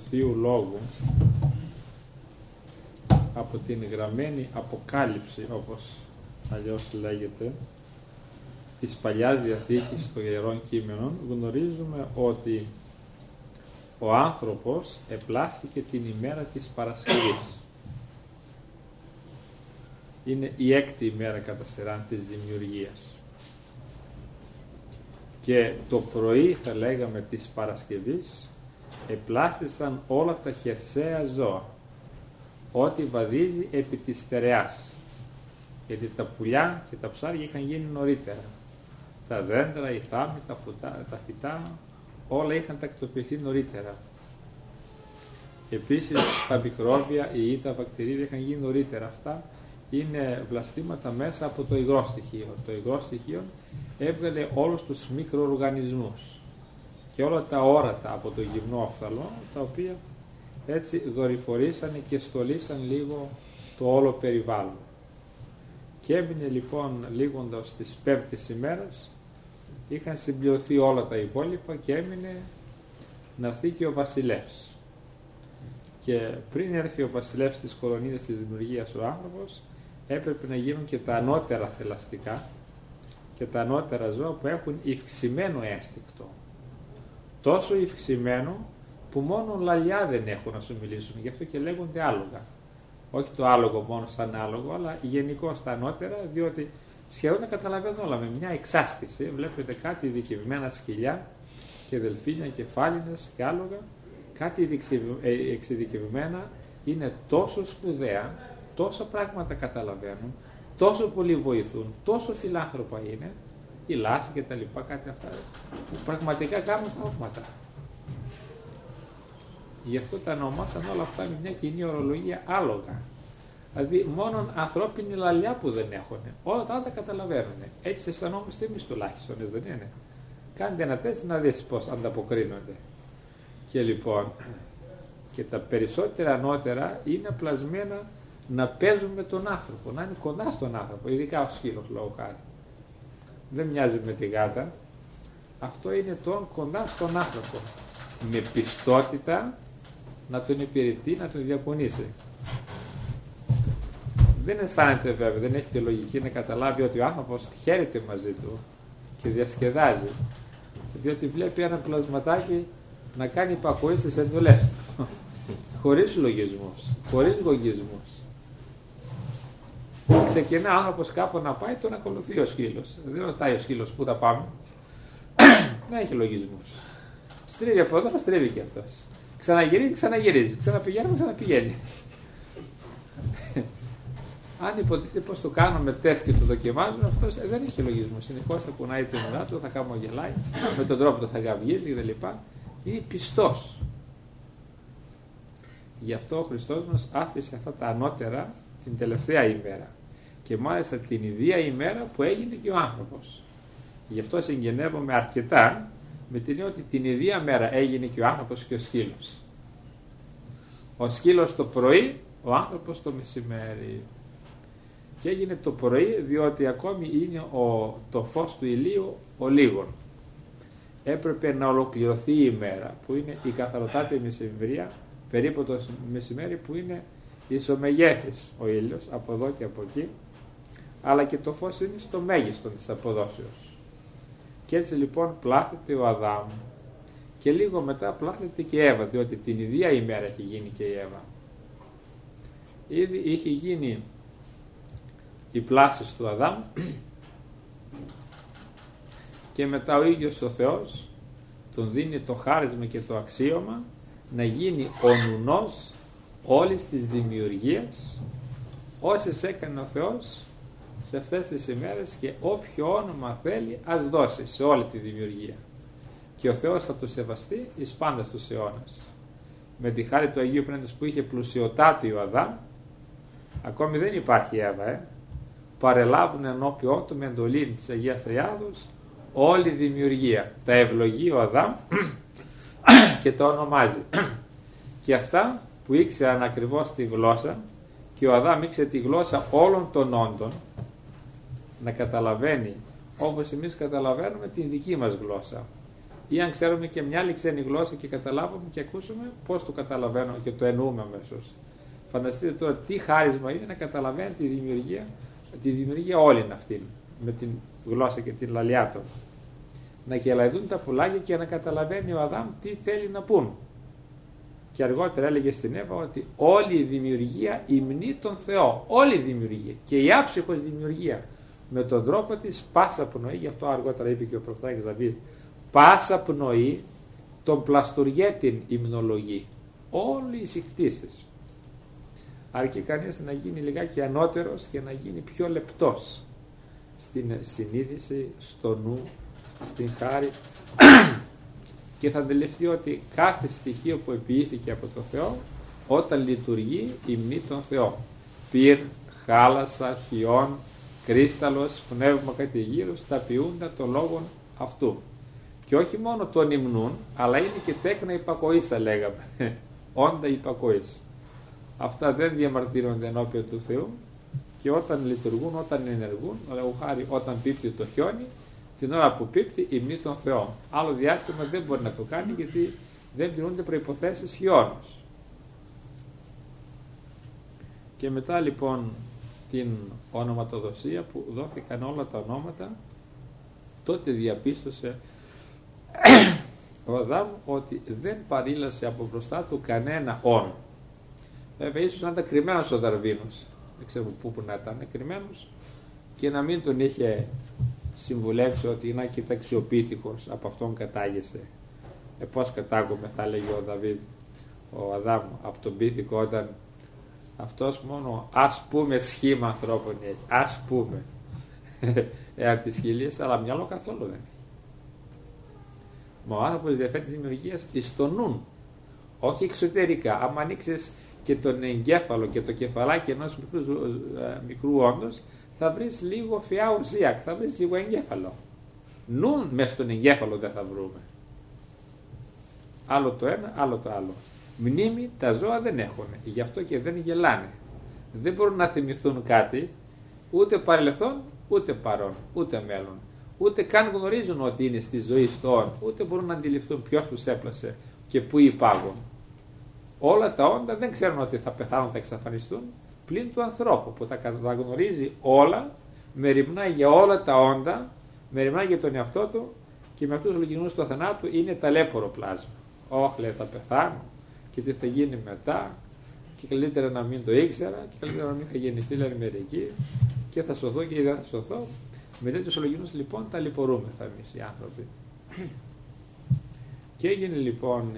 Θείου Λόγου, από την γραμμένη αποκάλυψη, όπως αλλιώς λέγεται, της Παλιάς Διαθήκης των Ιερών Κείμενων, γνωρίζουμε ότι ο άνθρωπος επλάστηκε την ημέρα της Παρασκευής. Είναι η έκτη ημέρα κατά σειρά της δημιουργίας. Και το πρωί, θα λέγαμε, της Παρασκευής επλάστησαν όλα τα χερσαία ζώα, ό,τι βαδίζει επί της στερεάς. Γιατί τα πουλιά και τα ψάρια είχαν γίνει νωρίτερα. Τα δέντρα, οι θάμοι, τα φυτά, όλα είχαν τακτοποιηθεί νωρίτερα. Επίσης τα μικρόβια ή τα βακτηρίδια είχαν γίνει νωρίτερα. Αυτά είναι βλαστήματα μέσα από το υγρό στοιχείο. Το υγρό στοιχείο έβγαλε όλους τους μικροοργανισμούς και όλα τα όρατα από το γυμνό αφθαλμό, τα οποία έτσι δορυφορήσανε και στολίσαν λίγο το όλο περιβάλλον. Και έμεινε λοιπόν λίγοντας της πέμπτης ημέρας, είχαν συμπληρωθεί όλα τα υπόλοιπα και έμεινε να έρθει και ο βασιλεύς. Και πριν έρθει ο βασιλεύς της κολονίδας της δημιουργίας ο άνθρωπος, έπρεπε να γίνουν και τα ανώτερα θελαστικά και τα ανώτερα ζώα που έχουν υυξημένο ένστικτο. Τόσο υυξημένο που μόνο λαλιά δεν έχουν να σου μιλήσουν, γι' αυτό και λέγονται άλογα. Όχι το άλογο μόνο σαν άλογο, αλλά γενικώ τα ανώτερα, διότι σχεδόν τα καταλαβαίνουν όλα με μια εξάσκηση. Βλέπετε κάτι ειδικευμένα σκυλιά και δελφίνια και φάλινες και άλογα, κάτι εξειδικευμένα, είναι τόσο σπουδαία, τόσα πράγματα καταλαβαίνουν, τόσο πολύ βοηθούν, τόσο φιλάνθρωπα είναι, η λάση και τα λοιπά, κάτι αυτά που πραγματικά κάνουν θαύματα. Γι' αυτό τα ονομάσαν όλα αυτά με μια κοινή ορολογία άλογα. Δηλαδή μόνον ανθρώπινη λαλιά που δεν έχουν, όλα τα άλλα καταλαβαίνουν. Έτσι αισθανόμαστε εμείς τουλάχιστον, δεν είναι? Κάντε ένα τεστ να δεις πώς ανταποκρίνονται. Και λοιπόν, και τα περισσότερα ανώτερα είναι πλασμένα να παίζουν με τον άνθρωπο, να είναι κοντά στον άνθρωπο, ειδικά ο σκύλος λόγω χάρη. Δεν μοιάζει με τη γάτα, αυτό είναι τον κοντά στον άνθρωπο, με πιστότητα να τον υπηρετεί, να τον διακονήσει. Δεν αισθάνεται βέβαια, δεν έχει τη λογική να καταλάβει ότι ο άνθρωπος χαίρεται μαζί του και διασκεδάζει, διότι βλέπει ένα πλασματάκι να κάνει υπακοή στις εντολές του, χωρίς λογισμούς, χωρίς λογισμούς. Ξεκινά ο άνθρωπος κάπου να πάει, τον ακολουθεί ο σκύλος. Δεν ρωτάει ο σκύλος πού θα πάμε. Δεν έχει λογισμούς. Στρίβει από εδώ, στρίβει και αυτός. Ξαναγυρίζει, ξαναγυρίζει. Ξαναπηγαίνει, ξαναπηγαίνει. Αν υποτίθεται πως το κάνουμε τεστ και το δοκιμάζουμε, αυτός δεν έχει λογισμό. Συνεχώς θα κουνάει την ουρά του, θα χαμογελάει, με τον τρόπο του θα γαυγίζει κτλ. Είναι πιστός. Γι' αυτό ο Χριστός μας άφησε αυτά τα ανώτερα την τελευταία ημέρα. Και μάλιστα την ίδια ημέρα που έγινε και ο άνθρωπος. Γι' αυτό συγγενεύομαι αρκετά με την ότι την ίδια μέρα έγινε και ο άνθρωπος και ο σκύλος. Ο σκύλος το πρωί, ο άνθρωπος το μεσημέρι. Και έγινε το πρωί διότι ακόμη είναι το φως του ηλίου ο λίγον. Έπρεπε να ολοκληρωθεί η ημέρα που είναι η καθαροτάτη μεσημβρία, περίπου το μεσημέρι που είναι ισομεγέθης ο ήλιος από εδώ και από εκεί, αλλά και το φως είναι στο μέγιστο της αποδόσεως. Και έτσι λοιπόν πλάθεται ο Αδάμ και λίγο μετά πλάθεται και η Εύα, διότι την ίδια ημέρα έχει γίνει και η Εύα. Ήδη είχε γίνει η πλάση του Αδάμ και μετά ο ίδιος ο Θεός τον δίνει το χάρισμα και το αξίωμα να γίνει ο νουνός όλης της δημιουργίας, όσες έκανε ο Θεός σε αυτές τις ημέρες, και όποιο όνομα θέλει ας δώσει σε όλη τη δημιουργία, και ο Θεός θα το σεβαστεί εις πάντας τους αιώνας. Με τη χάρη του Αγίου Πνεύματος που είχε πλουσιοτάτη ο Αδάμ, ακόμη δεν υπάρχει Εύα, παρελάβουν ενώπιόν του με εντολή της Αγίας Τριάδος όλη η δημιουργία. Τα ευλογεί ο Αδάμ και τα ονομάζει. Και αυτά που ήξεραν ακριβώς τη γλώσσα, και ο Αδάμ ήξερε τη γλώσσα όλων των όντων, να καταλαβαίνει όπως εμείς καταλαβαίνουμε την δική μας γλώσσα. ή αν ξέρουμε και μια άλλη ξένη γλώσσα και καταλάβουμε και ακούσουμε, πώς το καταλαβαίνουμε και το εννοούμε αμέσως. Φανταστείτε τώρα τι χάρισμα είναι να καταλαβαίνει τη δημιουργία όλη αυτή, με την γλώσσα και την λαλιά του. Να γελαϊδούν τα πουλάκια και να καταλαβαίνει ο Αδάμ τι θέλει να πούν. Και αργότερα έλεγε στην Εύα ότι όλη η δημιουργία υμνεί τον Θεό. Όλη η δημιουργία και η άψυχος δημιουργία με τον τρόπο της πάσα πνοή, γι' αυτό αργότερα είπε και ο προφητάκης Δαβίδ, πάσα πνοή τον πλαστουργέτην υμνολογεί. Όλες οι κτήσεις. Αρκεί κανείς να γίνει λιγάκι ανώτερος και να γίνει πιο λεπτός στην συνείδηση, στο νου, στην χάρη και θα αντιληφθεί ότι κάθε στοιχείο που επιήθηκε από τον Θεό όταν λειτουργεί υμνεί τον Θεό. Πυρ, χάλασα, χιόν, κρίσταλος, πνεύμα καταιγύρους, τα ποιούντα το λόγον αυτού. Και όχι μόνο τον υμνούν, αλλά είναι και τέκνα υπακοής, θα λέγαμε. Όντα υπακοής. Αυτά δεν διαμαρτύρονται ενώπιον του Θεού και όταν λειτουργούν, όταν ενεργούν, όταν πίπτει το χιόνι, την ώρα που πίπτει υμνεί τον Θεό. Άλλο διάστημα δεν μπορεί να το κάνει γιατί δεν πληρούνται προϋποθέσεις χιόνος. Και μετά λοιπόν την ονοματοδοσία που δόθηκαν όλα τα ονόματα, τότε διαπίστωσε ο Αδάμ ότι δεν παρήλασε από μπροστά του κανένα όν. Βέβαια ίσως να ήταν κρυμμένος ο Δαρβίνος, δεν ξέρω πού να ήταν κρυμμένος και να μην τον είχε συμβουλεύσει ότι να κοιτάξει ο πίθηκος, από αυτόν κατάγεσαι. Πώς κατάγομαι, θα έλεγε ο Δαβίδ, ο Αδάμ, από τον πίθηκο, όταν αυτός μόνο ας πούμε σχήμα ανθρώπων έχει, ας πούμε από τις χιλίες, αλλά μυαλό καθόλου δεν έχει. Μα ο άνθρωπος διαθέτει δημιουργίας εις το νουν, όχι εξωτερικά. Άμα ανοίξεις και τον εγκέφαλο και το κεφαλάκι ενός μικρού όντως, θα βρεις λίγο φαιά ουσία, θα βρεις λίγο εγκέφαλο. Νουν μες στον εγκέφαλο δεν θα βρούμε. Άλλο το ένα, άλλο το άλλο. Μνήμη τα ζώα δεν έχουν, γι' αυτό και δεν γελάνε. Δεν μπορούν να θυμηθούν κάτι, ούτε παρελθόν, ούτε παρόν, ούτε μέλλον. Ούτε καν γνωρίζουν ότι είναι στη ζωή στο όν, ούτε μπορούν να αντιληφθούν ποιος τους έπλασε και πού υπάγουν. Όλα τα όντα δεν ξέρουν ότι θα πεθάνουν, θα εξαφανιστούν, πλην του ανθρώπου που τα γνωρίζει όλα, μεριμνάει για όλα τα όντα, μεριμνάει για τον εαυτό του και με αυτούς τους λογισμούς του θανάτου είναι ταλέπορο πλάσμα. Όχι, λέει, θα πεθάνω και τι θα γίνει μετά και καλύτερα να μην το ήξερα και καλύτερα να μην είχα γεννηθεί, λέει, μερικοί και θα σωθώ και δεν θα σωθώ. Με τέτοιους λογισμούς λοιπόν ταλαιπωρούμεθα εμείς οι άνθρωποι. Και έγινε λοιπόν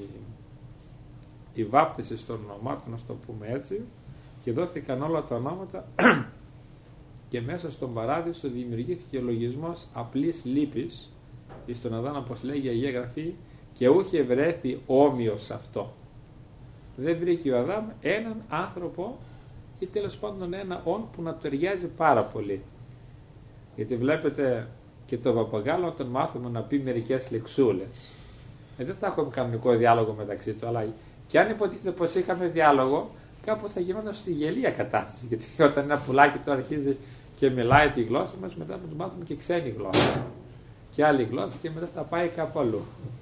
η βάπτιση των ονομάτων, να το πούμε έτσι, και δόθηκαν όλα τα ονόματα και μέσα στον παράδεισο δημιουργήθηκε ο λογισμός απλής λύπης εις τον Αδάμ, όπως λέγει η Αγία Γραφή, και ούχε βρέθη όμοιος αυτό. Δεν βρήκε ο Αδάμ έναν άνθρωπο ή τέλος πάντων ένα όν που να του ταιριάζει πάρα πολύ. Γιατί βλέπετε και το παπαγάλο όταν μάθουμε να πει μερικές λεξούλες. Δεν θα έχουμε κανονικό διάλογο μεταξύ του, αλλά και αν υποτίθεται πως είχαμε διάλογο, κάπου θα γινόταν στη γελία κατάσταση. Γιατί όταν ένα πουλάκι το αρχίζει και μιλάει τη γλώσσα μας, μετά θα του μάθουμε και ξένη γλώσσα. Και άλλη γλώσσα και μετά θα πάει κάπου αλλού.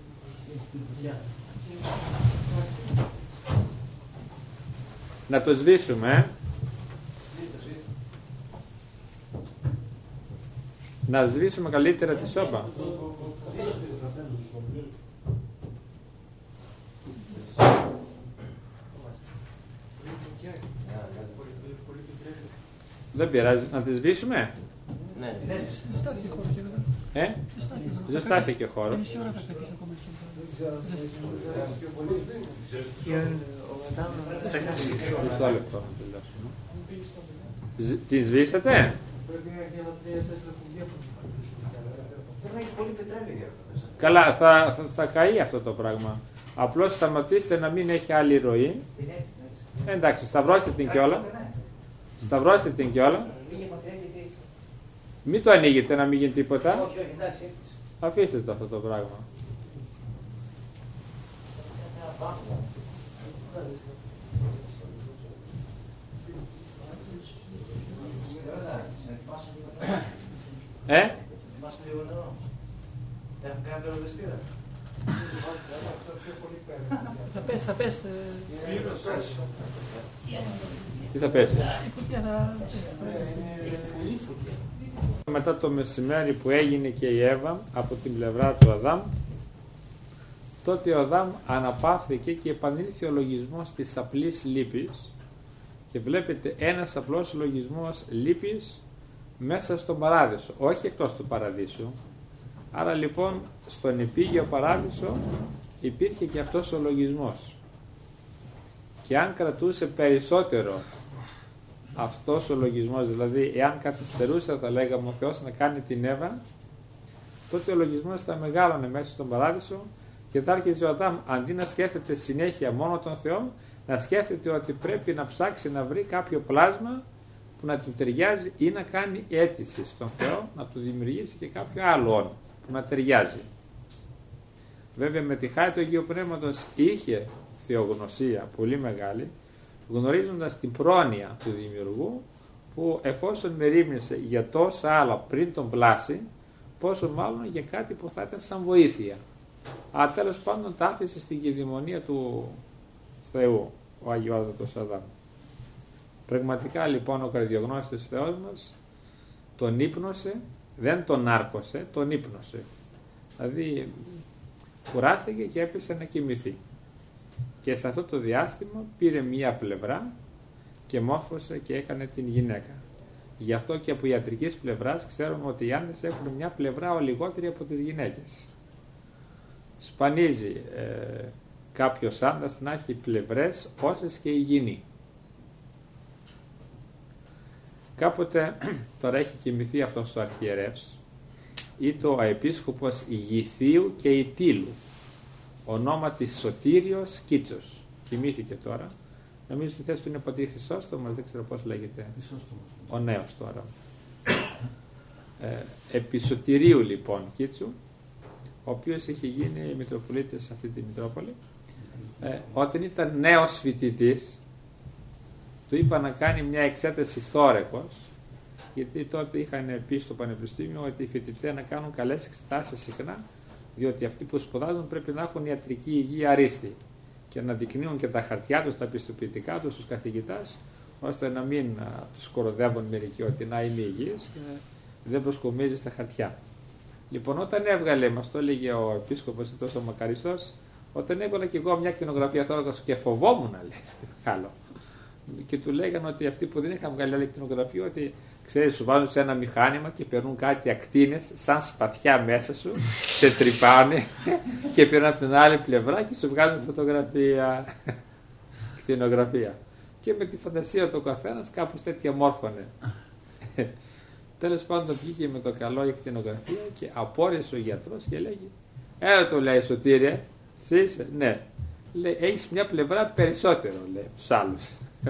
Να το σβήσουμε, να σβήσουμε καλύτερα τη σώπα. Δεν πειράζει, να τη σβήσουμε. Ναι. Ζεστάθηκε ο χώρος. Μισό λεπτό να τελειώσουμε. Τη σβήσατε? Καλά, θα καεί αυτό το πράγμα. Απλώς σταματήστε να μην έχει άλλη ροή. Εντάξει, σταυρώστε την κιόλα. Σταυρώστε την κιόλα. Μην το ανοίγετε να μην γίνει τίποτα. Αφήστε το αυτό το πράγμα. θα πέσει. Τι θα πέσει? Η φωτιά θα πέσει. Μετά το μεσημέρι που έγινε και η Εύα από την πλευρά του Αδάμ, τότε ο Αδάμ αναπαύθηκε και επανήλθε ο λογισμός της απλής λύπης, και βλέπετε ένας απλός λογισμός λύπης μέσα στον παράδεισο, όχι εκτός του παραδείσου. Άρα λοιπόν στον επίγειο παράδεισο υπήρχε και αυτός ο λογισμός, και αν κρατούσε περισσότερο αυτός ο λογισμός, δηλαδή εάν καθυστερούσε, θα λέγαμε, ο Θεός να κάνει την Εύα, τότε ο λογισμός θα μεγάλωνε μέσα στον παράδεισο και θα άρχιζε ο Αδάμ, αντί να σκέφτεται συνέχεια μόνο τον Θεό, να σκέφτεται ότι πρέπει να ψάξει να βρει κάποιο πλάσμα που να του ταιριάζει ή να κάνει αίτηση στον Θεό να του δημιουργήσει και κάποιο άλλο όν που να ταιριάζει. Βέβαια με τη χάρη του Αγίου Πνεύματος είχε θεογνωσία πολύ μεγάλη, γνωρίζοντας την πρόνοια του δημιουργού, που εφόσον μερίμνησε για τόσα άλλα πριν τον πλάσει, πόσο μάλλον για κάτι που θα ήταν σαν βοήθεια. Αλλά τέλος πάντων τα άφησε στην κυδαιμονία του Θεού ο Αγιότατος Αδάμ. Πραγματικά λοιπόν ο καρδιογνώστης Θεός μας τον ύπνωσε, δεν τον άρκωσε, τον ύπνωσε. Δηλαδή κουράστηκε και έπεσε να κοιμηθεί. Και σε αυτό το διάστημα πήρε μία πλευρά και μόρφωσε και έκανε την γυναίκα. Γι' αυτό και από ιατρικής πλευράς ξέρουμε ότι οι άντρες έχουν μια πλευρά λιγότερη από τις γυναίκες. Σπανίζει κάποιος άντρας να έχει πλευρές όσες και η γυνή. Κάποτε, τώρα έχει κοιμηθεί αυτός ο αρχιερεύς, ή ο επίσκοπος Γηθίου και Ιτήλου, ονόματι Σωτήριος Κίτσος. Κοιμήθηκε τώρα. Νομίζω στη θέση του είναι πατήρ Χρυσόστομος, δεν ξέρω πώς λέγεται. Ο νέος τώρα. Επί Σωτηρίου λοιπόν Κίτσου, ο οποίος είχε γίνει Μητροπολίτης σε αυτή τη Μητρόπολη. Όταν ήταν νέος φοιτητής, του είπα να κάνει μια εξέταση θώρακος, γιατί τότε είχαν πει στο Πανεπιστήμιο ότι οι φοιτητές να κάνουν καλές εξετάσεις συχνά, διότι αυτοί που σπουδάζουν πρέπει να έχουν ιατρική υγεία αρίστη και να δεικνύουν και τα χαρτιά τους, τα πιστοποιητικά τους στους καθηγητάς, ώστε να μην τους κοροδεύουν μερικοί ότι να είμαι υγιής και δεν προσκομίζει στα χαρτιά. Λοιπόν, όταν έβγαλε, μας το έλεγε ο επίσκοπος, τόσο μακαριστός, όταν έβγαλα και εγώ μια κτηνογραφία θώρακος και φοβόμουν, λέει, άλλο. Και του λέγανε ότι αυτοί που δεν είχαν βγάλει άλλη κτηνογραφία, ότι ξέρεις, σου βάζουν σε ένα μηχάνημα και περνούν κάτι ακτίνες σαν σπαθιά μέσα σου, σε τρυπάνε και περνούν από την άλλη πλευρά και σου βγάζουν φωτογραφία, κτηνογραφία. Και με τη φαντασία του καθένας κάπως τέτοια μόρφωνε. Τέλος πάντων βγήκε με το καλό η κτηνογραφία και απόρρισε ο γιατρός και λέγει, του λέει, Σωτήρε, εσύ είσαι? Ναι. Λέει, έχεις μια πλευρά περισσότερο, λέει, τους άλλους.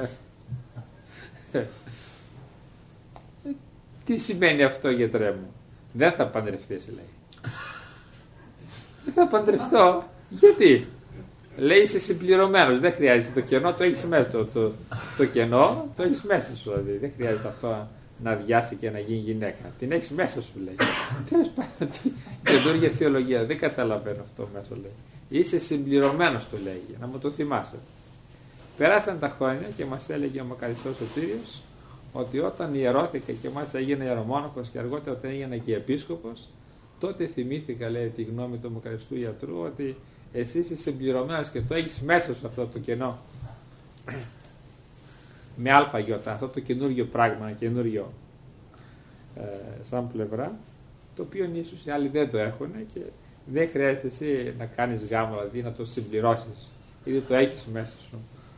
Τι σημαίνει αυτό, γιατρέ μου? Δεν θα παντρευτείς, λέει. Δεν θα παντρευτώ. Γιατί? Λέει, είσαι συμπληρωμένος, δεν χρειάζεται το κενό, το έχεις μέσα. Το κενό το έχεις μέσα σου, δηλαδή. Δεν χρειάζεται αυτό να αδειάσει και να γίνει γυναίκα. Την έχεις μέσα σου, λέει. Τέλος πάντων, καινούργια θεολογία, δεν καταλαβαίνω αυτό μέσα, λέει. Είσαι συμπληρωμένος, του λέγει, να μου το θυμάσαι. Περάσαν τα χρόνια και μας έλεγε ο μακαριστός Σωτήριος ότι όταν ιερώθηκα και μάλιστα έγινε ιερομόναχος και αργότερα όταν έγινε και επίσκοπος, τότε θυμήθηκα, λέει, τη γνώμη του μακαριστού γιατρού ότι εσύ είσαι συμπληρωμένος και το έχεις μέσα σου αυτό το κενό. Με αλφαγιώτα, αυτό το καινούργιο πράγμα, καινούριο σαν πλευρά, το οποίο ίσως οι άλλοι δεν το έχουν και δεν χρειάζεται εσύ να κάνεις γάμο, δηλαδή να το συμπληρώσεις, ήδη το έχεις μέσα σου.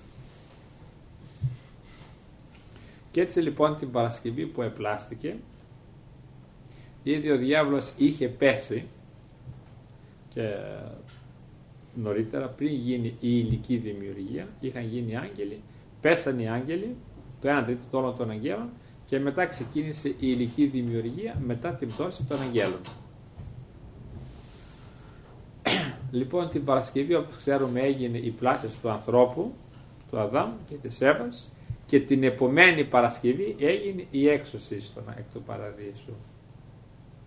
Και έτσι λοιπόν την Παρασκευή που επλάστηκε, ήδη ο διάβολος είχε πέσει και νωρίτερα, πριν γίνει η υλική δημιουργία, είχαν γίνει άγγελοι, πέσαν οι άγγελοι, το 1 τρίτο όλων των αγγέλων, και μετά ξεκίνησε η υλική δημιουργία μετά την πτώση των αγγέλων. Λοιπόν, την Παρασκευή, όπως ξέρουμε, έγινε η πλάση του ανθρώπου, του Αδάμ και της Εύας, και την επομένη Παρασκευή έγινε η έξωση εκ του παραδείσου.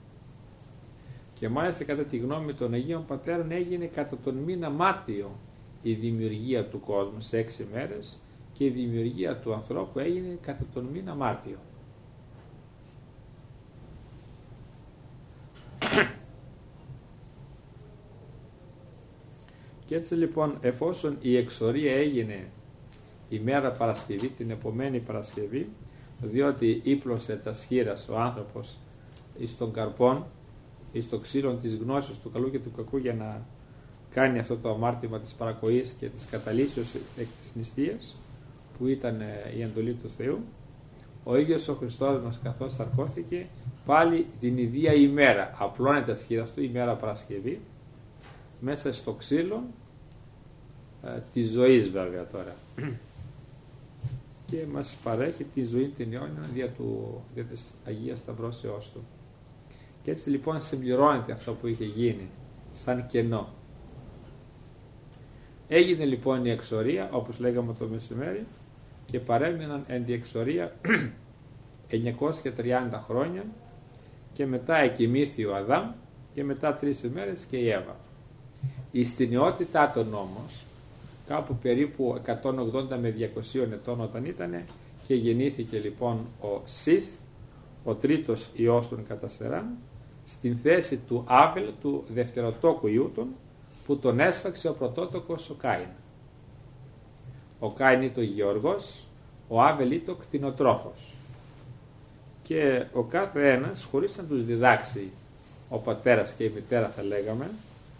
Και μάλιστα κατά τη γνώμη των Αγίων Πατέρων έγινε κατά τον μήνα Μάρτιο η δημιουργία του κόσμου σε 6 μέρες και η δημιουργία του ανθρώπου έγινε κατά τον μήνα Μάρτιο. Και έτσι λοιπόν, εφόσον η εξορία έγινε η μέρα Παρασκευή, την επομένη Παρασκευή, διότι ύπλωσε τα σχήρας ο άνθρωπος εις των καρπών, εις το ξύλο της γνώσης του καλού και του κακού, για να κάνει αυτό το αμάρτημα της παρακοής και της καταλύσεως εκ της νηστείας, που ήταν η εντολή του Θεού, ο ίδιος ο Χριστός μας, καθώς σαρκώθηκε, πάλι την ίδια ημέρα απλώνει τα σχήρας του, ημέρα Παρασκευή, μέσα στο ξύλο της ζωής βέβαια τώρα, και μας παρέχει τη ζωή την αιώνια δια της Αγίας Σταυρώσεώς του. Και έτσι λοιπόν συμπληρώνεται αυτό που είχε γίνει σαν κενό. Έγινε λοιπόν η εξορία, όπως λέγαμε το μεσημέρι, και παρέμειναν εν τη εξορία 930 χρόνια, και μετά εκοιμήθη ο Αδάμ, και μετά 3 ημέρες και η Εύα. Η στηνιότητά των όμως, κάπου περίπου 180 με 200 ετών όταν ήτανε, και γεννήθηκε λοιπόν ο Σιθ, ο τρίτος ιός των Καταστεράν, στην θέση του Άβελ, του δευτεροτόκου ιού των, που τον έσφαξε ο πρωτότοκος ο Κάιν. Ο Κάιν ήταν ο γεωργός, ο Άβελ ήταν ο κτηνοτρόφος. Και ο κάθε ένας, χωρίς να τους διδάξει ο πατέρας και η μητέρα, θα λέγαμε,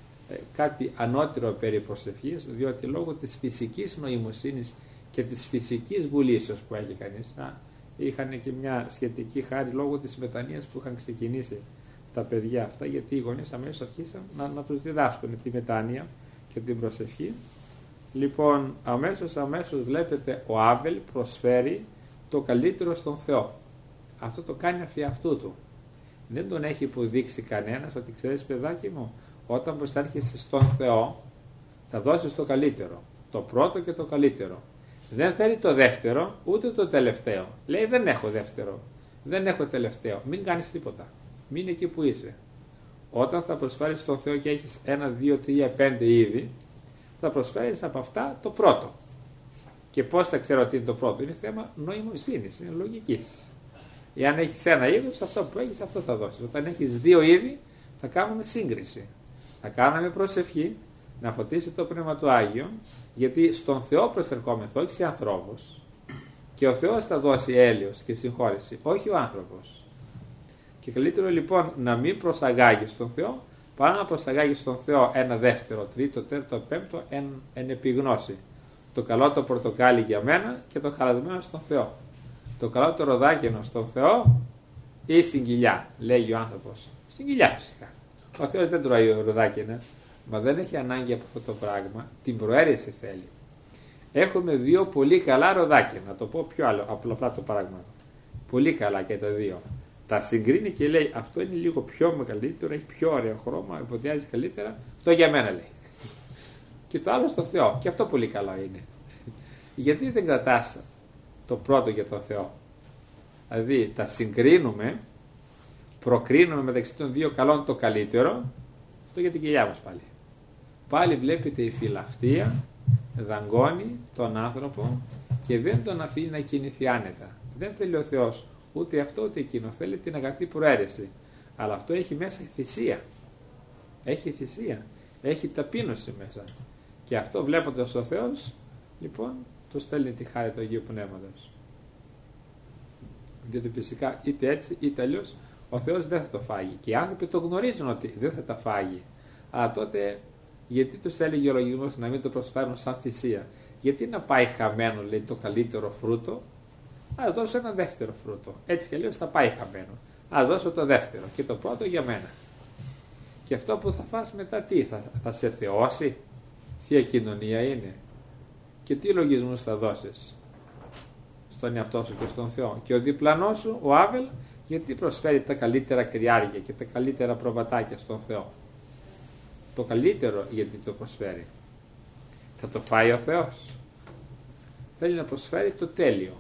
κάτι ανώτερο περί προσευχής, διότι λόγω της φυσικής νοημοσύνης και της φυσικής βουλήσεως που έχει κανείς, είχαν και μια σχετική χάρη λόγω της μετανοίας που είχαν ξεκινήσει τα παιδιά αυτά, γιατί οι γονείς αμέσως αρχίσαν να τους διδάσκουν τη μετάνοια και την προσευχή. Λοιπόν, αμέσως βλέπετε ο Άβελ προσφέρει το καλύτερο στον Θεό. Αυτό το κάνει αφιαυτού του. Δεν τον έχει υποδείξει κανένας ότι, ξέρεις παιδάκι μου, όταν προσέρχεσαι στον Θεό θα δώσεις το καλύτερο, το πρώτο και το καλύτερο. Δεν θέλει το δεύτερο ούτε το τελευταίο. Λέει, δεν έχω δεύτερο, δεν έχω τελευταίο. Μην κάνεις τίποτα, μείνε εκεί που είσαι. Όταν θα προσφέρεις στον Θεό και έχεις 1, 2, 3, 5 είδη, θα προσφέρεις από αυτά το πρώτο. Και πώς θα ξέρω ότι είναι το πρώτο? Είναι θέμα νοημοσύνης, είναι λογικής. Εάν έχεις ένα είδος, αυτό που έχεις, αυτό θα δώσεις. Όταν έχεις 2 είδη, θα κάνουμε σύγκριση. Θα κάνουμε προσευχή να φωτίσει το Πνεύμα του Άγιο, γιατί στον Θεό προσερχόμεθα, όχι σε ανθρώπους. Και ο Θεός θα δώσει έλεος και συγχώρεση, όχι ο άνθρωπος. Και καλύτερο λοιπόν να μην προσαγάγεις τον Θεό, παρά να προσαγάγεις τον Θεό 1 δεύτερο, 3ο, 4ο, 5ο εν επιγνώση. Το καλό το πορτοκάλι για μένα και το χαλασμένο στον Θεό. Το καλό το ροδάκινο στον Θεό ή στην κοιλιά, λέει ο άνθρωπος. Στην κοιλιά φυσικά. Ο Θεός δεν τρώει ροδάκινα, μα δεν έχει ανάγκη από αυτό το πράγμα, την προαίρεση θέλει. Έχουμε 2 πολύ καλά ροδάκινα, να το πω πιο απλά το πράγμα. Πολύ καλά και τα 2. Τα συγκρίνει και λέει, αυτό είναι λίγο πιο μεγαλύτερο, έχει πιο ωραίο χρώμα, εμποδιάζει καλύτερα, αυτό για μένα λέει. Και το άλλο στο Θεό, και αυτό πολύ καλό είναι. Γιατί δεν κρατάς το πρώτο για τον Θεό? Δηλαδή τα συγκρίνουμε, προκρίνουμε μεταξύ των 2 καλών το καλύτερο, αυτό για την κοιλιά μας πάλι. Πάλι βλέπετε η φιλαυτία δαγκώνει τον άνθρωπο και δεν τον αφήνει να κινηθεί άνετα. Δεν θέλει ο Θεός ούτε αυτό ούτε εκείνο, θέλει την αγαθή προαίρεση. Αλλά αυτό έχει μέσα θυσία. Έχει θυσία, έχει ταπείνωση μέσα. Και αυτό βλέποντας ο Θεός, λοιπόν, του στέλνει τη χάρη του Αγίου Πνεύματος. Διότι φυσικά είτε έτσι είτε αλλιώς ο Θεός δεν θα το φάγει. Και οι άνθρωποι το γνωρίζουν ότι δεν θα τα φάγει. Αλλά τότε γιατί τους έλεγε ο λογισμός να μην το προσφέρουν σαν θυσία? Γιατί να πάει χαμένο, λέει, το καλύτερο φρούτο? Ας δώσω ένα δεύτερο φρούτο. Έτσι κι αλλιώς θα πάει χαμένο. Ας δώσω το δεύτερο και το πρώτο για μένα. Και αυτό που θα φας μετά τι? Θα σε θεώσει? Θεία κοινωνία είναι. Και τι λογισμούς θα δώσεις στον εαυτό σου και στον Θεό? Και ο διπλανός σου, ο Άβελ, γιατί προσφέρει τα καλύτερα κρυάρια και τα καλύτερα προβατάκια στον Θεό? Το καλύτερο γιατί το προσφέρει? Θα το φάει ο Θεός? Θέλει να προσφέρει το τέλειο.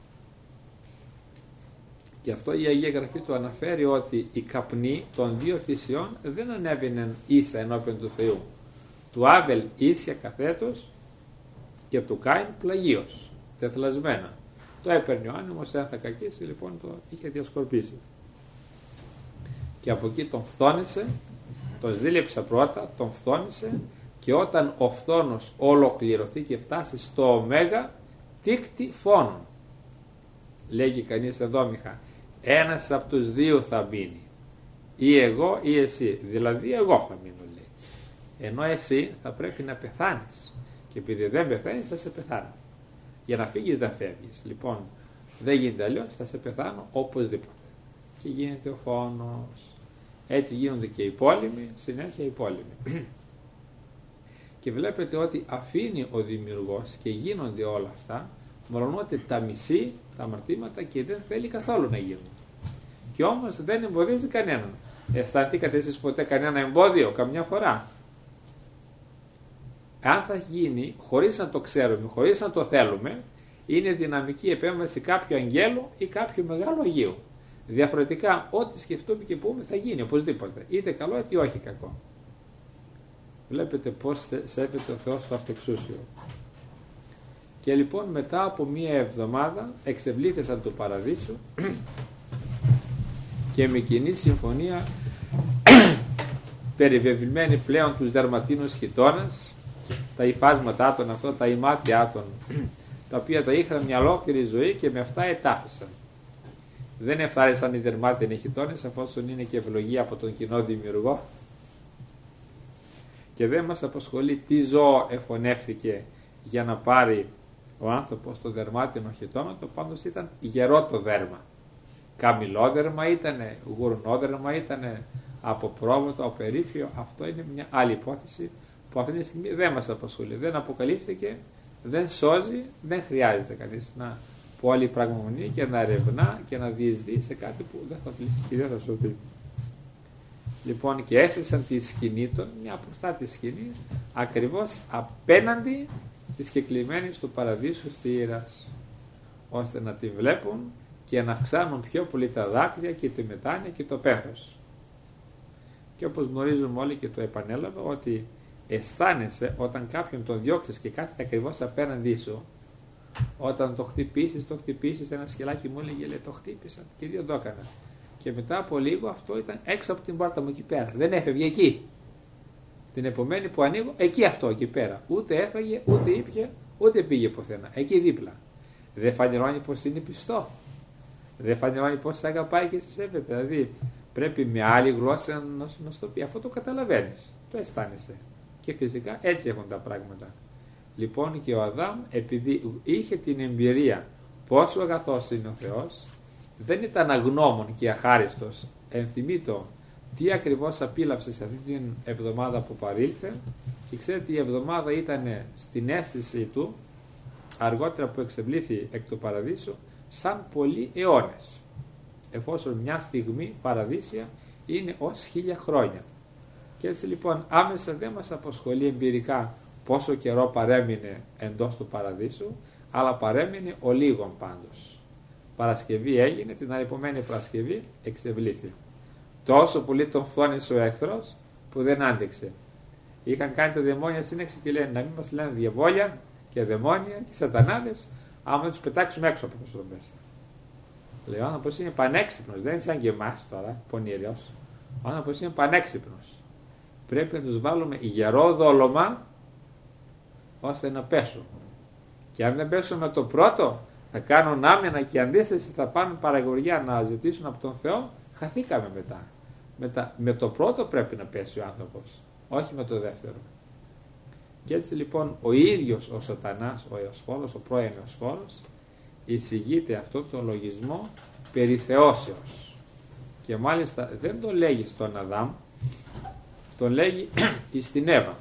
Γι' αυτό η Αγία Γραφή του αναφέρει ότι οι καπνοί των 2 θυσιών δεν ανέβαιναν ίσα ενώπιον του Θεού. του Άβελ ίσια καθέτος και του Κάιν πλαγίως, τεθλασμένα. Το έπαιρνε ο άνεμος, αν θα κακίσει, λοιπόν το είχε διασκορπίσει. Και από εκεί τον φθόνησε, τον ζήλεψα πρώτα, τον φθόνησε, και όταν ο φθόνος ολοκληρωθεί και φτάσει στο ωμέγα, τίκτη φόνον. Λέγει κανείς εδώ, Μιχά, ένας από τους δύο θα μείνει, ή εγώ ή εσύ, δηλαδή εγώ θα μείνω, λέει. Ενώ εσύ θα πρέπει να πεθάνεις, και επειδή δεν πεθαίνεις θα σε πεθάνω. Για να φύγεις δεν φεύγεις. Λοιπόν, δεν γίνεται αλλιώς, θα σε πεθάνω οπωσδήποτε. Και γίνεται ο φόνος. Έτσι γίνονται και οι πόλεμοι, συνέχεια οι πόλεμοι. Και βλέπετε ότι αφήνει ο δημιουργός και γίνονται όλα αυτά, μόλον ότι τα μισεί τα αμαρτήματα και δεν θέλει καθόλου να γίνουν. Και όμως δεν εμποδίζει κανέναν. Αισθανθήκατε εσείς ποτέ κανένα εμπόδιο, καμιά φορά? Αν θα γίνει χωρίς να το ξέρουμε, χωρίς να το θέλουμε, είναι δυναμική επέμβαση κάποιου αγγέλου ή κάποιου μεγάλου Αγίου. Διαφορετικά, ό,τι σκεφτούμε και πούμε θα γίνει οπωσδήποτε, είτε καλό είτε όχι κακό. Βλέπετε πώς σέβεται ο Θεός στο αυτεξούσιο. Και λοιπόν μετά από μία εβδομάδα εξευλήθησαν του παραδείσου και με κοινή συμφωνία περιβεβλημένοι πλέον τους δερματίνους χιτώνας, τα υφάσματά των, αυτό, τα ημάτια των, τα οποία τα είχαν μια ολόκληρη ζωή και με αυτά ετάφησαν. Δεν εφθάρισαν οι δερμάτινοι χιτώνες, αφόσον είναι και ευλογία από τον κοινό δημιουργό. Και δεν μας απασχολεί τι ζώο εφωνεύτηκε για να πάρει ο άνθρωπος το δερμάτινο χιτώματο, πάντως ήταν γερό το δέρμα. Καμηλόδερμα ήτανε, γουρνόδερμα ήτανε, από πρόβατο, από περίφιο. Αυτό είναι μια άλλη υπόθεση που αυτή τη στιγμή δεν μας απασχολεί. Δεν αποκαλύφθηκε, δεν σώζει, δεν χρειάζεται κανείς να πολυπραγμονεί και να ερευνά και να διεισδύει σε κάτι που δεν θα πληγεί και δεν θα σωθεί. Λοιπόν, και έστησαν τη σκηνή των, μια μπροστά τη σκηνή, ακριβώς απέναντι της κεκλειμένης του παραδείσου θύρας, ώστε να τη βλέπουν και να αυξάνουν πιο πολύ τα δάκρυα και τη μετάνοια και το πένθος. Και όπως γνωρίζουμε όλοι, και το επανέλαβα, ότι αισθάνεσαι όταν κάποιον τον διώξεις και κάθεται ακριβώς απέναντί σου, όταν το χτυπήσεις, ένα σκελάκι μου έλεγε, λέει, το χτύπησα και δεν το έκανα. Και μετά από λίγο αυτό ήταν έξω από την πόρτα μου εκεί πέρα. Δεν έφευγε εκεί. Την επομένη που ανοίγω, εκεί αυτό, εκεί πέρα. Ούτε έφαγε, ούτε ήπια, ούτε πήγε πουθενά. Εκεί δίπλα. Δεν φανερώνει πως είναι πιστό. Δεν φανερώνει πως σε αγαπάει και σε σέβεται. Δηλαδή πρέπει με άλλη γλώσσα να σου το πει. Αυτό το καταλαβαίνεις. Το αισθάνεσαι. Και φυσικά έτσι έχουν τα πράγματα. Λοιπόν, και ο Αδάμ, επειδή είχε την εμπειρία πόσο αγαθός είναι ο Θεός, δεν ήταν αγνώμων και αχάριστος. Ενθυμείτο τι ακριβώς απίλαυσε σε αυτή την εβδομάδα που παρήλθε, και ξέρετε, η εβδομάδα ήταν στην αίσθηση του, αργότερα που εξευλήθη εκ του παραδείσου, σαν πολλοί αιώνες, εφόσον μια στιγμή παραδείσια είναι ως 1000 χρόνια. Και έτσι λοιπόν άμεσα δεν μας απασχολεί εμπειρικά πόσο καιρό παρέμεινε εντός του παραδείσου, αλλά παρέμεινε ο λίγον πάντως. Παρασκευή έγινε, την επομένη Παρασκευή εξευλήθη. Τόσο πολύ τον φθόνησε ο εχθρός που δεν άντεξε. Είχαν κάνει τα δαιμόνια σύνεξη και λένε να μην μας λένε διαβόλια και δαιμόνια και σατανάδες, άμα τους πετάξουμε έξω από το μέσα. Λέει, ο άνθρωπος είναι πανέξυπνος, δεν είναι σαν και εμάς τώρα, πονηρός. Ο άνθρωπος είναι πανέξυπνος. Πρέπει να τους βάλουμε γερό δόλωμα ώστε να πέσουν. Και αν δεν πέσουν με το πρώτο, θα κάνουν άμυνα και αντίθεση, θα πάνε παραγωγιά να ζητήσουν από τον Θεό, χαθήκαμε μετά. Με το πρώτο πρέπει να πέσει ο άνθρωπος, όχι με το δεύτερο. Και έτσι λοιπόν ο ίδιος ο Σατανάς, ο Εωσφόρος, ο πρώην Εωσφόρος, εισηγείται αυτό το λογισμό περί θεώσεως. Και μάλιστα δεν το λέγει στον Αδάμ, τον λέγει στην Εύα.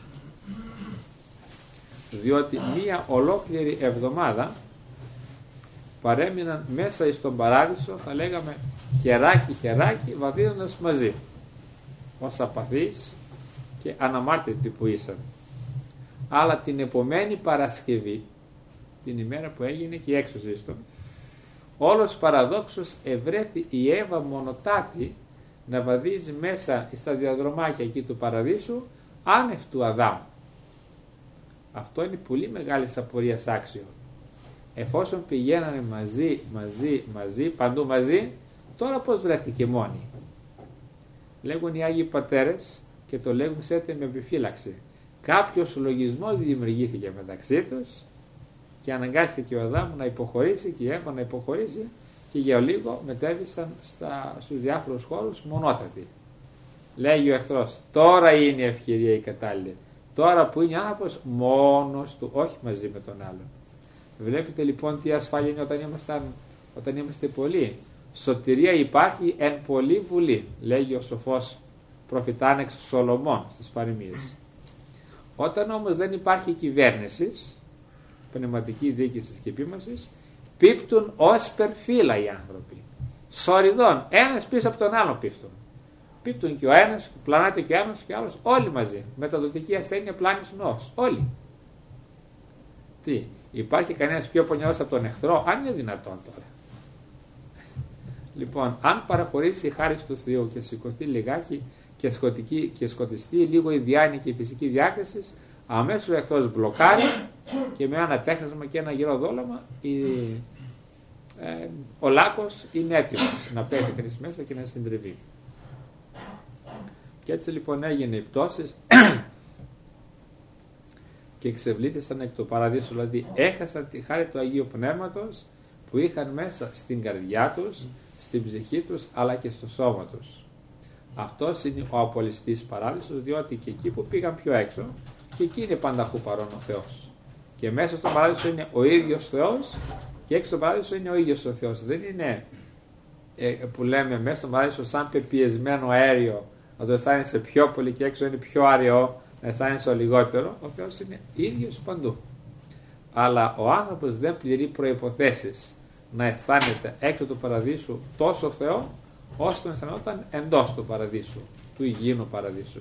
Διότι μία ολόκληρη εβδομάδα παρέμειναν μέσα στον παράδεισο, θα λέγαμε χεράκι βαδίζοντας μαζί, ως απαθείς και αναμάρτητοι που ήσαν. Αλλά την επομένη Παρασκευή, την ημέρα που έγινε και η έξωση του, όλος παραδόξως ευρέθη η Εύα μονοτάτη να βαδίζει μέσα στα διαδρομάκια εκεί του παραδείσου, άνευ του Αδάμ. Αυτό είναι πολύ μεγάλη απορία άξιο. Εφόσον πηγαίνανε μαζί, παντού μαζί, τώρα πώς βρέθηκε μόνοι? Λέγουν οι Άγιοι Πατέρες, και το λέγουν ξέρετε με επιφύλαξη, κάποιος λογισμός δημιουργήθηκε μεταξύ τους και αναγκάστηκε ο Αδάμ να υποχωρήσει και η Εύα να υποχωρήσει, και για λίγο μετέβησαν στους διάφορους χώρους μονότατοι. Λέγει ο εχθρός, τώρα είναι η ευκαιρία η κατάλληλη, τώρα που είναι άνθρωπος μόνος του, όχι μαζί με τον άλλον. Βλέπετε λοιπόν τι ασφάλεια είναι όταν είμαστε πολλοί. Σωτηρία υπάρχει εν πολλή βουλή, λέγει ο σοφός προφητάνεξ Σολομών στις παροιμίες. Όταν όμως δεν υπάρχει κυβέρνηση, πνευματική διοίκηση και επίμασης, πίπτουν ως περφύλα οι άνθρωποι. Σοριδών, ένας πίσω από τον άλλο πίπτουν. Πίπτουν και ο ένας, πλανάται και ο ένας και ο άλλος, όλοι μαζί. Μεταδοτική ασθένεια, πλάνης νόος, όλοι. Τι, υπάρχει κανένας πιο πονιός από τον εχθρό? Αν είναι δυνατόν τώρα. Λοιπόν, αν παραχωρήσει η χάρη του Θεού και σηκωθεί λιγάκι και σκοτιστεί λίγο η διάνοια και η φυσική διάκριση, αμέσως ο εχθρός μπλοκάρει και με ένα τέχνασμα και ένα γερό δόλωμα ο λάκκος είναι έτοιμος να πέσει κανείς μέσα και να συντριβεί. Και έτσι λοιπόν έγινε οι πτώσεις και εξευλήθησαν εκ του παραδείσου, δηλαδή έχασαν τη χάρη του Αγίου Πνεύματος που είχαν μέσα στην καρδιά τους, στην ψυχή τους αλλά και στο σώμα τους. Αυτός είναι ο απολυστής παράδεισος, διότι και εκεί που πήγαν πιο έξω, και εκεί είναι πανταχού παρόν ο Θεός. Και μέσα στον παράδεισο είναι ο ίδιος Θεός και έξω στον παράδεισο είναι ο ίδιος ο Θεός. Δεν είναι που λέμε μέσα στον παράδεισο σαν πεπιεσμένο αέριο, να το αισθάνεσαι πιο πολύ και έξω είναι πιο αραιό, να αισθάνεσαι λιγότερο. Ο Θεός είναι ίδιος παντού. Αλλά ο άνθρωπος δεν πληρεί προϋποθέσεις να αισθάνεται έξω του παραδείσου τόσο Θεό, όσο τον αισθανόταν εντός του παραδείσου, του υγιεινού παραδείσου.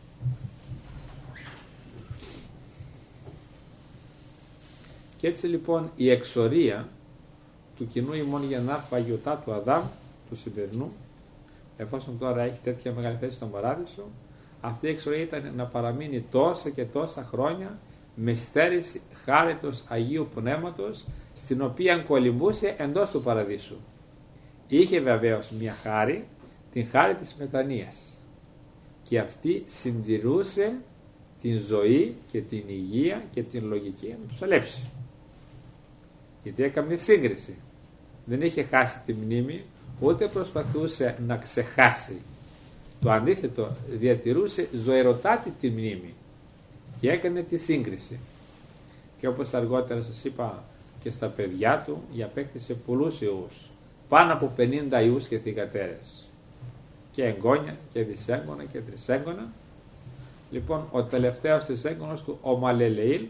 Και έτσι λοιπόν η εξορία του κοινού ημών γεννά παγιωτά του Αδάμ, του σημερινού, εφόσον τώρα έχει τέτοια μεγάλη θέση στον παράδεισο, αυτή η εξορία ήταν να παραμείνει τόσα και τόσα χρόνια με στέρηση χάριτος Αγίου Πνεύματος, στην οποία κολυμπούσε εντός του παραδείσου. Είχε βεβαίως μια χάρη, την χάρη της μετανοίας, και αυτή συντηρούσε την ζωή και την υγεία και την λογική να τους αλέψει. Γιατί έκανε σύγκριση. Δεν είχε χάσει τη μνήμη, ούτε προσπαθούσε να ξεχάσει. Το αντίθετο, διατηρούσε ζωηροτάτη τη μνήμη και έκανε τη σύγκριση. Και όπως αργότερα σας είπα και στα παιδιά του, απέκτησε πολλούς ιούς. Πάνω από 50 ιούς και θυγατέρες. Και εγγόνια και δυσέγγωνα και τρισέγγωνα. Λοιπόν, ο τελευταίος τρισέγγωνος του, ο Μαλελεήλ,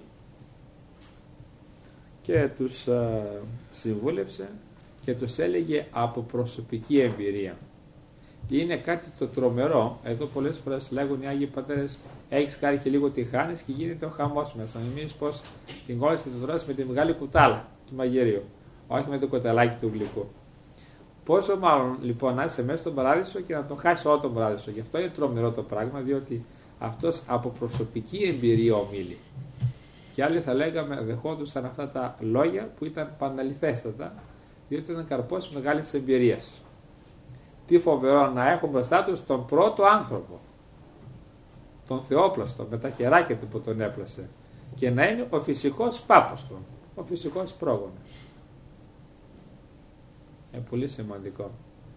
και τους συμβούλεψε και τους έλεγε από προσωπική εμπειρία. Είναι κάτι το τρομερό. Εδώ πολλές φορές λέγουν οι Άγιοι Πατέρες, έχεις κάνει και λίγο τη χάνεις και γίνεται ο χαμός μέσα. Νομίζεις πως την κόλλησε και το τρως με τη μεγάλη κουτάλα του μαγειρίου, όχι με το κοτελάκι του γλυκού. Πόσο μάλλον λοιπόν να είσαι μέσα στον παράδεισο και να τον χάσει όλο τον παράδεισο. Γι' αυτό είναι τρομερό το πράγμα, διότι αυτός από προσωπική εμπειρία ομίλει. Και άλλοι θα λέγαμε δεχόντουσαν αυτά τα λόγια που ήταν παναληθέστατα, διότι ήταν καρπός μεγάλης εμπειρίας. Τι φοβερό να έχουν μπροστά τους τον πρώτο άνθρωπο, τον Θεόπλαστο, με τα χεράκια του που τον έπλασε, και να είναι ο φυσικός πάπος του, ο φυσικός πρόγονος. Πολύ σημαντικό.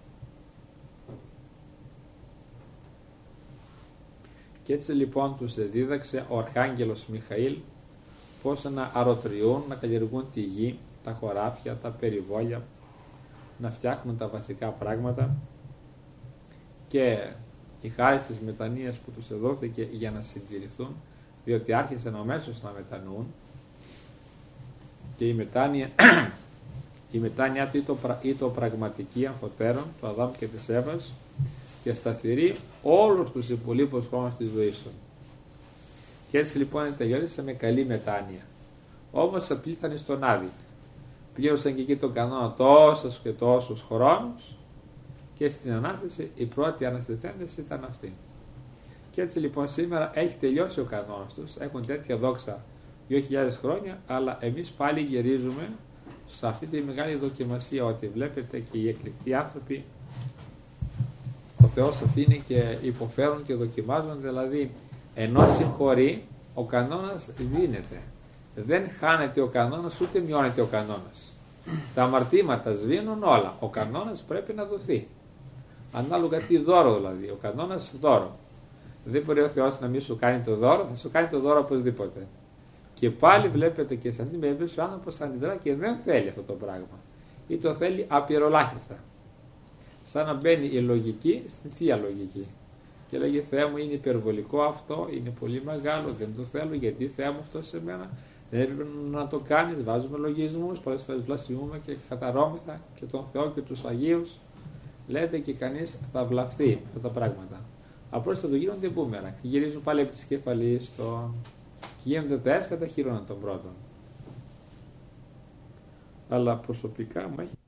Και έτσι λοιπόν τους δίδαξε ο Αρχάγγελος Μιχαήλ πώς να αρωτριούν, να καλλιεργούν τη γη, τα χωράφια, τα περιβόλια, να φτιάχνουν τα βασικά πράγματα, και η χάρη της μετανοίας που τους εδόθηκε για να συντηρηθούν, διότι άρχισαν αμέσως να μετανοούν, και η μετάνοια του ήταν πραγματική αμφωτέρων του Αδάμ και της Εύας και σταθερή όλους τους υπολείπους χρόνους της ζωής του. Και έτσι λοιπόν τελειώσε με καλή μετάνοια. Όμως απλήθανε στον Άδη. Πλήρωσαν και εκεί τον κανόνα τόσους και τόσους χρόνους, και στην Ανάσταση η πρώτη αναστηθέντες ήταν αυτή. Και έτσι λοιπόν σήμερα έχει τελειώσει ο κανόνας τους, έχουν τέτοια δόξα 2.000 χρόνια, αλλά εμείς πάλι γυρίζουμε σε αυτή τη μεγάλη δοκιμασία, ότι βλέπετε και οι εκλεκτοί άνθρωποι, ο Θεός αφήνει και υποφέρουν και δοκιμάζουν, δηλαδή ενώ συγχωρεί, ο κανόνας δίνεται. Δεν χάνεται ο κανόνας, ούτε μειώνεται ο κανόνας. Τα αμαρτήματα σβήνουν όλα. Ο κανόνας πρέπει να δοθεί. Ανάλογα τι δώρο δηλαδή. Ο κανόνας δώρο. Δεν μπορεί ο Θεός να μην σου κάνει το δώρο, θα σου κάνει το δώρο οπωσδήποτε. Και πάλι βλέπετε και σε αυτήν την περίπτωση ο άνθρωπος αντιδρά και δεν θέλει αυτό το πράγμα. Ή το θέλει απειροελάχιστα. Σαν να μπαίνει η λογική στην θεία λογική. Και λέγει, Θεέ μου, είναι υπερβολικό αυτό, είναι πολύ μεγάλο, δεν το θέλω, γιατί Θεέ μου αυτό σε μένα, δεν έπρεπε να το κάνεις, βάζουμε λογισμούς, πολλές φορές βλασφημούμε και καταρώμεθα και τον Θεό και τους Αγίους, λέτε και κανείς θα βλαφθεί αυτά τα πράγματα. Απλώς θα το γίνονται μπούμεραγκ, γυρίζουν πάλι από τις κεφαλής και γίνονται τα έσχατα χειρόνα των πρώτων. Αλλά προσωπικά μου έχει